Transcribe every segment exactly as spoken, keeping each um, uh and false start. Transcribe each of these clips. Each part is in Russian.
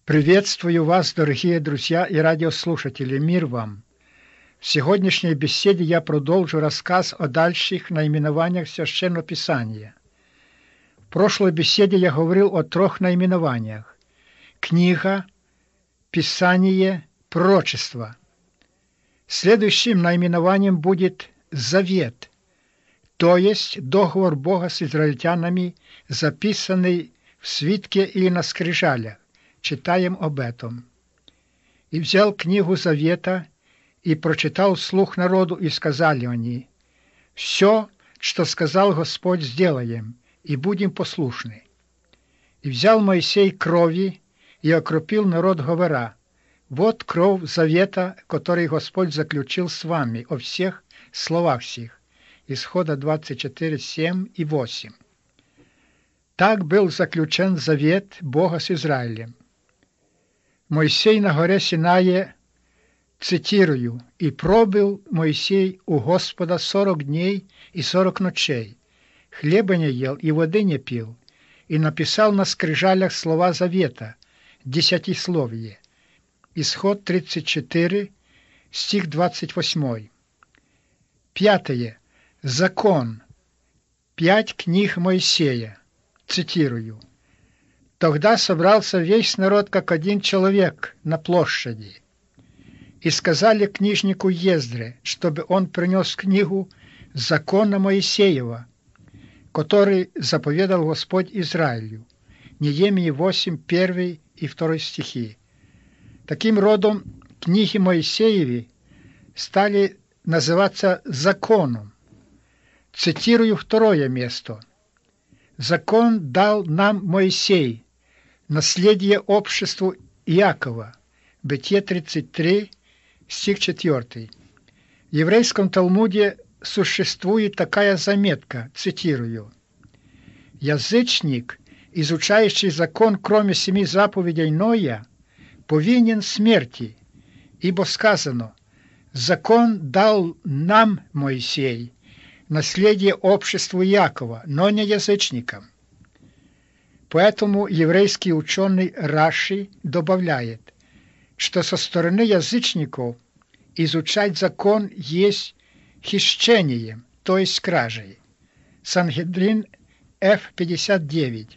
Приветствую вас, дорогие друзья и радиослушатели, мир вам! В сегодняшней беседе я продолжу рассказ о дальших наименованиях Священного Писания. В прошлой беседе я говорил о трех наименованиях: книга, Писание, пророчество. Следующим наименованием будет завет, то есть договор Бога с израильтянами, записанный в свитке или на скрижалях. Читаем об этом. «И взял книгу завета, и прочитал вслух народу, и сказали они: все, что сказал Господь, сделаем, и будем послушны. И взял Моисей крови, и окропил народ, говоря: вот кровь завета, который Господь заключил с вами о всех словах сих». Исхода двадцать четыре, семь и восемь. Так был заключен завет Бога с Израилем. Моисей на горе Синае, цитирую: «И пробыл Моисей у Господа сорок дней и сорок ночей, хлеба не ел и воды не пил, и написал на скрижалях слова завета, десятисловие». Исход тридцать четыре, стих двадцать восемь. Пятое. Закон. Пять книг Моисея. Цитирую: «Тогда собрался весь народ, как один человек, на площади. И сказали книжнику Ездре, чтобы он принес книгу закона Моисеева, который заповедал Господь Израилю». Неемии восемь, первый и второй стихи. Таким родом книги Моисееви стали называться законом. Цитирую второе место. «Закон дал нам Моисей, наследие обществу Иакова». Бытие тридцать три, стих четыре. В еврейском Талмуде существует такая заметка, цитирую: «Язычник, изучающий закон, кроме семи заповедей Ноя, повинен смерти, ибо сказано: закон дал нам Моисей, наследие обществу Иакова, но не язычникам». Поэтому еврейский ученый Раши добавляет, что со стороны язычников изучать закон есть хищением, то есть кражей. Сангедрин эф пятьдесят девять.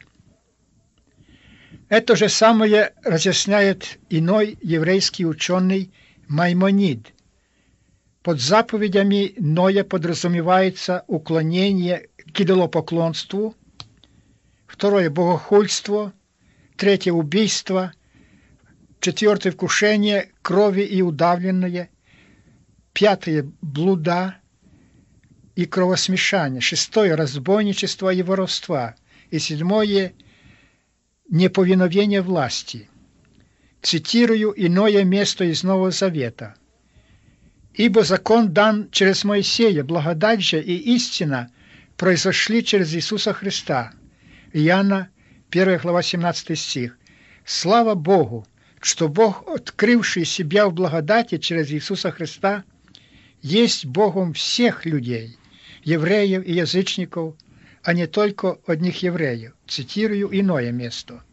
Это же самое разъясняет иной еврейский ученый Маймонид. Под заповедями Ноя подразумевается уклонение к идолопоклонству, второе – богохульство, третье – убийство, четвертое – вкушение крови и удавленное, пятое – блуда и кровосмешание, шестое – разбойничество и воровство, и седьмое – неповиновение власти. Цитирую иное место из Нового Завета: «Ибо закон дан через Моисея, благодать же и истина произошли через Иисуса Христа». Иоанна, первая глава, семнадцатый стих. Слава Богу, что Бог, открывший себя в благодати через Иисуса Христа, есть Богом всех людей, евреев и язычников, а не только одних евреев. Цитирую иное место.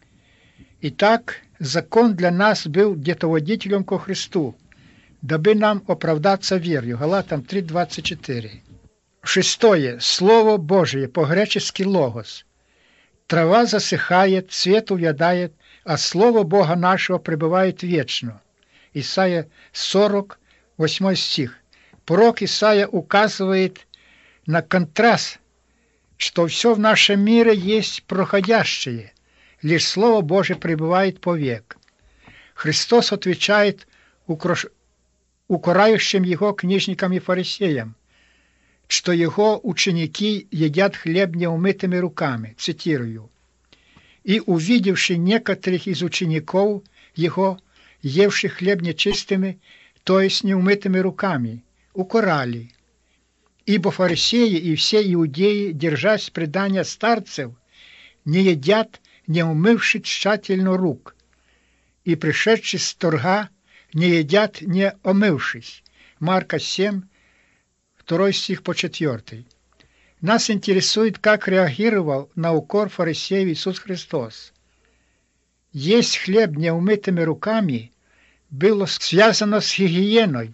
Итак, закон для нас был детоводителем ко Христу, дабы нам оправдаться верою. Галатам три, двадцать четыре. Шестое. Слово Божие, по-гречески логос. Трава засыхает, цвет увядает, а слово Бога нашего пребывает вечно. Исайя сорок, восьмой стих. Пророк Исайя указывает на контраст, что все в нашем мире есть проходящее, лишь Слово Божие пребывает повек. Христос отвечает укрош... укорающим Его книжникам и фарисеям, что Его ученики едят хлеб неумытыми руками. Цитирую: «И, увидевши некоторых из учеников Его, евших хлеб нечистыми, то есть неумытыми руками, укорали. Ибо фарисеи и все иудеи, держась предания старцев, не едят, не умывши тщательно рук, и, пришедши с торга, не едят, не омывшись». Марка семь, второй стих по четвертый. Нас интересует, как реагировал на укор фарисеев Иисус Христос. Есть хлеб неумытыми руками было связано с гигиеной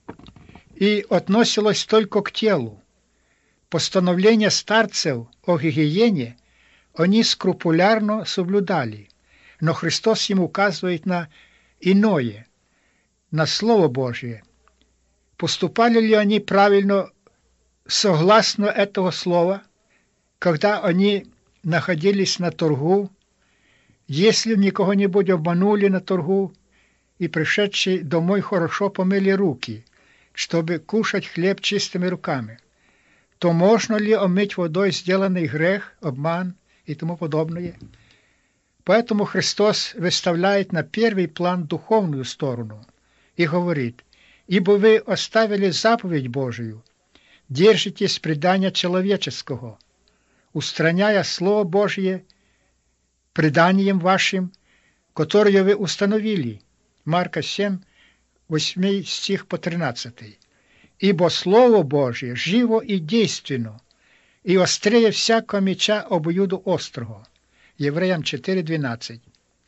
и относилось только к телу. Постановления старцев о гигиене они скрупулярно соблюдали, но Христос им указывает на иное, на Слово Божие. Поступали ли они правильно согласно этого слова, когда они находились на торгу, если никого-нибудь обманули на торгу и пришедшие домой хорошо помыли руки, чтобы кушать хлеб чистыми руками, то можно ли омыть водой сделанный грех, обман и тому подобное? Поэтому Христос выставляет на первый план духовную сторону и говорит: «Ибо вы оставили заповедь Божию, держитесь предания человеческого, устраняя Слово Божие преданием вашим, которое вы установили». Марка семь, восьмой стих по тринадцатый. «Ибо Слово Божие живо и действенно, и острее всякого меча обоюдоострого». Евреям четыре, двенадцать.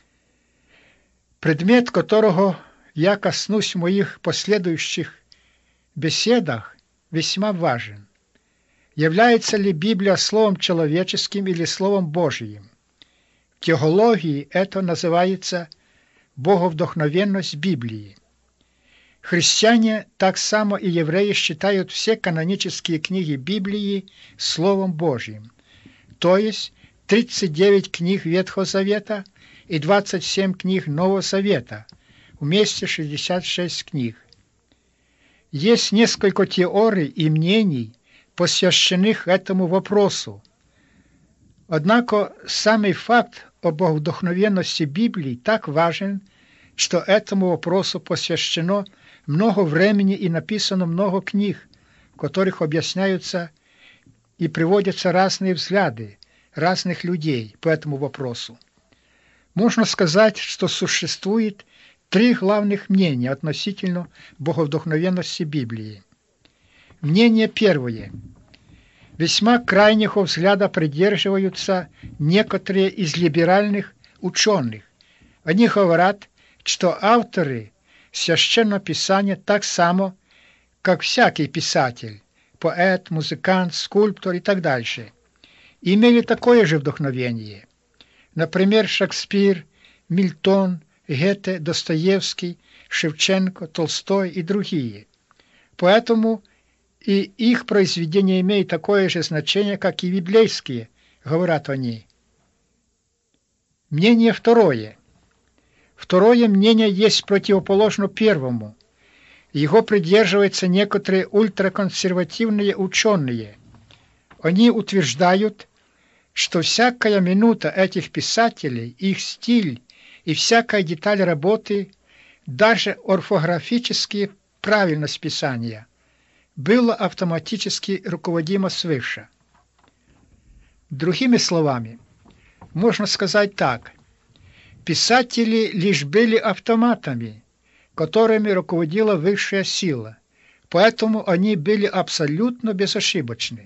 Предмет, которого я коснусь в моих последующих беседах, весьма важен. Является ли Библия словом человеческим или словом Божиим? В теологии это называется боговдохновенность Библии. Христиане, так само и евреи, считают все канонические книги Библии Словом Божьим, то есть тридцать девять книг Ветхого Завета и двадцать семь книг Нового Завета, вместе шестьдесят шесть книг. Есть несколько теорий и мнений, посвященных этому вопросу. Однако самый факт об вдохновенности Библии так важен, что этому вопросу посвящено много времени и написано много книг, в которых объясняются и приводятся разные взгляды разных людей по этому вопросу. Можно сказать, что существует три главных мнения относительно боговдохновенности Библии. Мнение первое. Весьма крайнего взгляда придерживаются некоторые из либеральных ученых. Они говорят, что авторы Священного Писания так само, как всякий писатель, поэт, музыкант, скульптор и так дальше, имели такое же вдохновение. Например, Шекспир, Мильтон, Гете, Достоевский, Шевченко, Толстой и другие. Поэтому и их произведения имеют такое же значение, как и библейские, говорят они. Мнение второе. Второе мнение есть противоположно первому. Его придерживаются некоторые ультраконсервативные ученые. Они утверждают, что всякая минута этих писателей, их стиль и всякая деталь работы, даже орфографическая правильность писания, было автоматически руководимо свыше. Другими словами, можно сказать так: писатели лишь были автоматами, которыми руководила высшая сила, поэтому они были абсолютно безошибочны.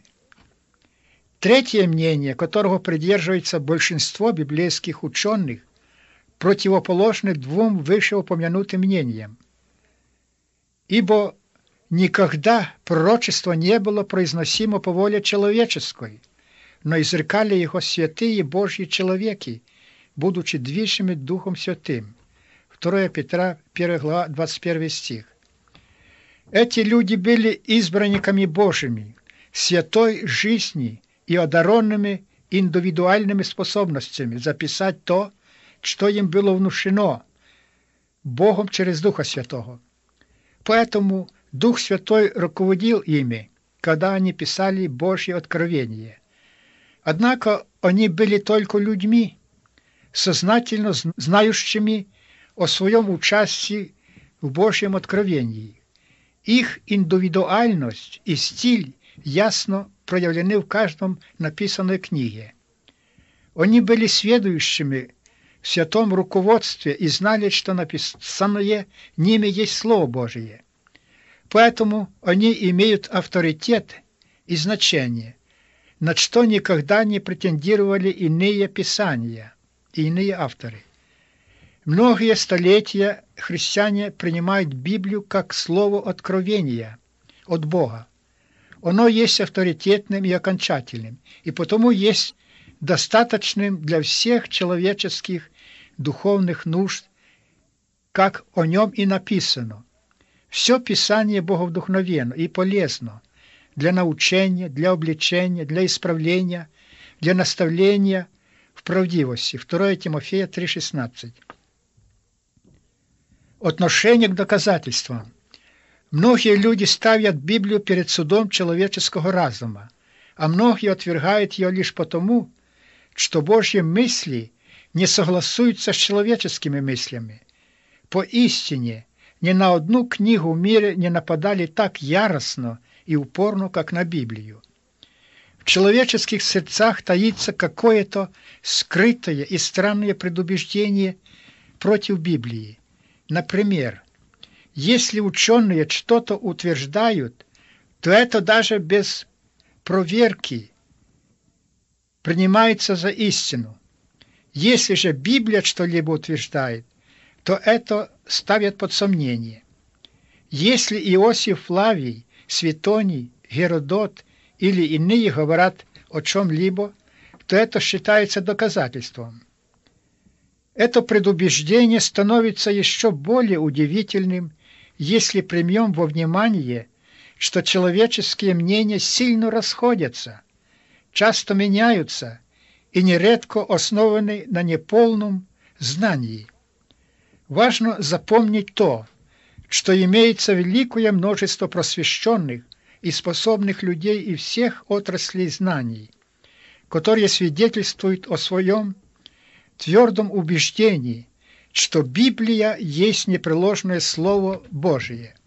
Третье мнение, которого придерживается большинство библейских ученых, противоположно двум вышеупомянутым мнениям. Ибо никогда пророчество не было произносимо по воле человеческой, но изрекали его святые Божьи человеки, будучи движимы Духом Святым. второе Петра, первая глава, двадцать первый стих. Эти люди были избранниками Божьими, святой жизни и одаренными индивидуальными способностями записать то, что им было внушено Богом через Духа Святого. Поэтому Дух Святой руководил ими, когда они писали Божье откровение. Однако они были только людьми, сознательно знающими о своем участии в Божьем откровении. Их индивидуальность и стиль ясно проявлены в каждом написанной книге. Они были сведущими в святом руководстве и знали, что написанное ними есть Слово Божие. Поэтому они имеют авторитет и значение, на что никогда не претендировали иные писания и иные авторы. Многие столетия христиане принимают Библию как слово откровения от Бога. Оно есть авторитетным и окончательным, и потому есть достаточным для всех человеческих духовных нужд, как о нем и написано. Все Писание боговдухновенно и полезно для научения, для обличения, для исправления, для наставления в правдивости. второе Тимофея три шестнадцать. Отношение к доказательствам. Многие люди ставят Библию перед судом человеческого разума, а многие отвергают ее лишь потому, что Божьи мысли не согласуются с человеческими мыслями. Поистине, ни на одну книгу в мире не нападали так яростно и упорно, как на Библию. В человеческих сердцах таится какое-то скрытое и странное предубеждение против Библии. Например, если ученые что-то утверждают, то это даже без проверки принимается за истину. Если же Библия что-либо утверждает, то это ставят под сомнение. Если Иосиф Флавий, Светоний, Геродот или иные говорят о чем-либо, то это считается доказательством. Это предубеждение становится еще более удивительным, если примем во внимание, что человеческие мнения сильно расходятся, часто меняются и нередко основаны на неполном знании. Важно запомнить то, что имеется великое множество просвещенных и способных людей из всех отраслей знаний, которые свидетельствуют о своем твердом убеждении, что Библия есть непреложное Слово Божие.